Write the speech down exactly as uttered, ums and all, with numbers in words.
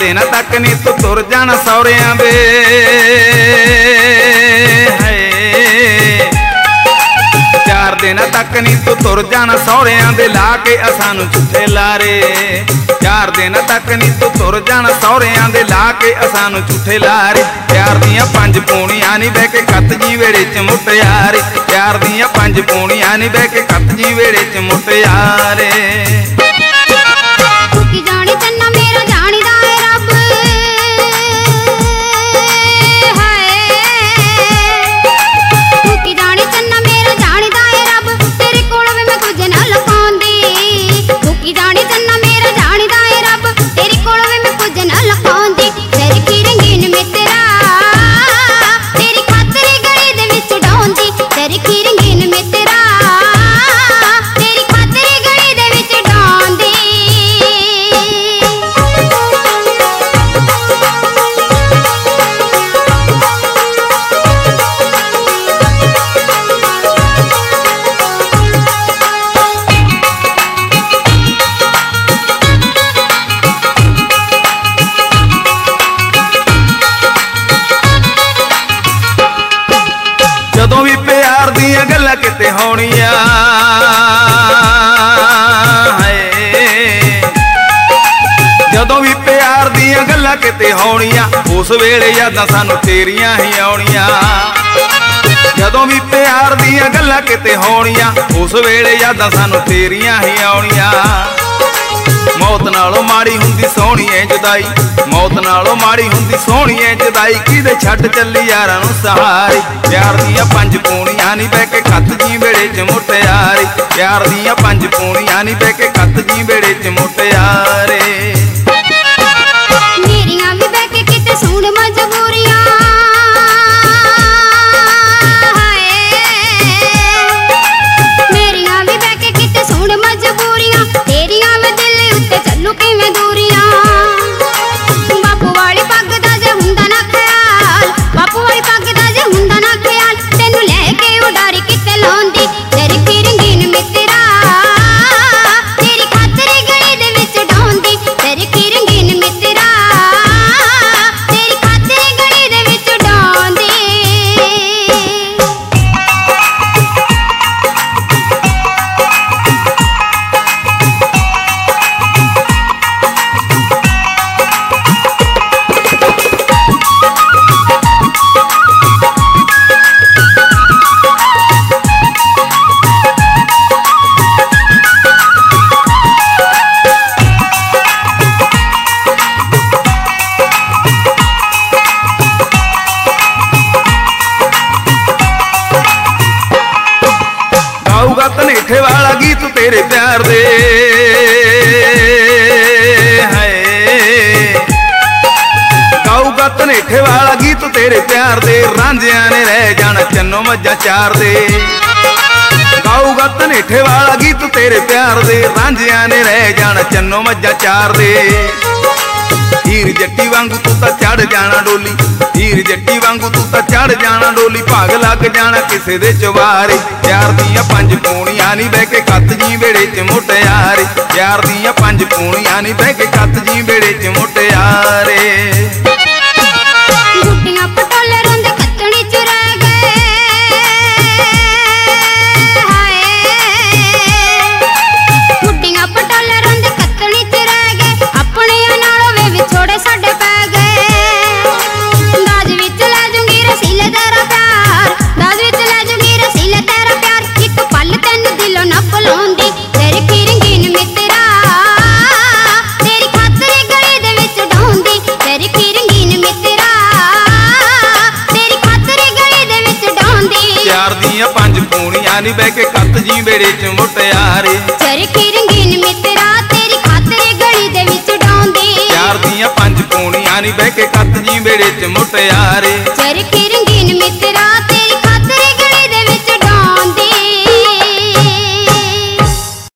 दिन तक नी तू तुर जाना सौरियां वे चार दिन तक नी तू तुर जाना सौरियां दे ला के असानू झूठे लारे चार दिन तक नी तू तुर जाना सौरियां दे ला के असानू झूठे लारे प्यार दियां पंज पूणियां नी बह के कत जी वेड़े च मुटियारे प्यार दियां पंज पूणियां नी बह के कत जी वेड़े च मुटियारे जदों भी प्यार दियां गल्लां किते होणियां जदों भी प्यार दियां गल्लां किते होणियां उस वेले यादां सानू तेरियां ही आउणियां जदों भी प्यार दियां गल्लां किते होणियां उस वेले यादां सानू तेरियां ही आउणियां मौत नालों माड़ी हुंदी सोहणीए जुदाई मौत नालों माड़ी हुंदी सोहणीए जुदाई किदे छड्ड चली यारां नूं सहारे प्यार दियां पंज पूणियां नी बह के कत जी वेड़े च मुटियारे प्यार दियां पंज पूणियां नी बह के कत जी वेड़े च मुटियारे मेरियां भी बह के किते सुण मजबूरियां मेरियां भी बह के किते सुण मजबूरियां तेरियां में दिल उत्ते चलू किवें दूरियां बापू वाली पग दा जे हुंदा ना ख्याल बापू वाली पग दा जे हुंदा ना ख्याल तैनू लैके उडारी किते लाउंदी तेरी की रंगीन मित्रा तेरी खातिर गली दे विच ढाउंदी तेरी की रंगीन मित्रा तेरी खातिर गली दे विच ढाउंदी गाऊगा धनेठे वाला गीत तेरे प्यार दे गाऊगा धनेठे वाला गीत तेरे प्यार दे रांझियां ने रह जाना चन्नो मज्जा चार दे गाऊगा धनेठे वाला गीत तेरे प्यार दे रांझियां ने रह जाना चन्नो मज्जा चार दे हीर जट्टी वांगू तू तां चढ़ जाना डोली हीर जट्टी वांगू तू तां चढ़ जाना डोली भाग लग जाना किसे दे चवारे प्यार दियां पंज पूणियां नी बह के कत जी वेड़े च मुटियारे प्यार दियां पंज पूणियां नी बह के कत जी वेड़े च मुटियारे गुड्डियां पटोले रोंदे कतणी च रह गए हाय गुड्डियां पटोले रोंदे कतणी च रह गए अपने नालों वे विछोड़े साडे पै गए दाज विच ले जूंगी रसीले तेरा प्यार दाज विच ले जूंगी रसीले तेरा प्यार इक पल तैनू दिलों ना भुलाउंदी तेरी की रंगीन मित्रा तेरी खातिर गली दे विच ढाउंदी तेरी की रंगीन मित्रा तेरी खातिर गली दे विच ढाउंदी प्यार दियां पंज पूणियां नी बह के कत जी वेड़े च मुटियारे चरखी रंगीन मित्रा तेरी खातिर गली दे विच ढाउंदी प्यार दियां पंज पूणियां नी बह के कत जी वेड़े च मुटियारे चरखी